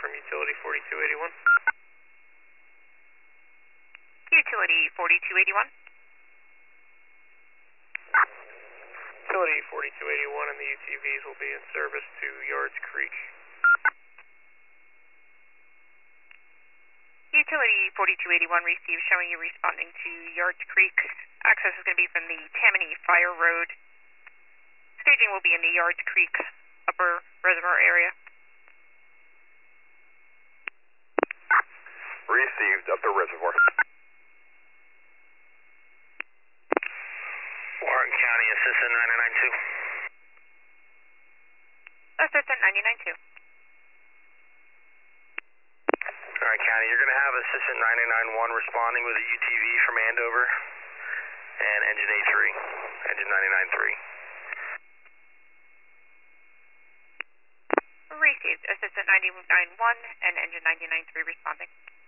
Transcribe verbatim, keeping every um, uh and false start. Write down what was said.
from Utility forty-two eighty-one. Utility forty-two eighty-one. Utility forty-two eighty-one and the U T Vs will be in service to Yards Creek. Utility forty-two eighty-one received, showing you responding to Yards Creek. Access is going to be from the Tammany Fire Road. Staging will be in the Yards Creek upper reservoir area. Received, upper reservoir. Warren County, Assistant ninety-nine two. Assistant ninety-nine two. Alright, County, you're going to have Assistant ninety-nine one responding with a U T V from Andover and Engine A three, Engine ninety-nine three. Received. Assistant ninety-nine one and Engine ninety-nine three responding.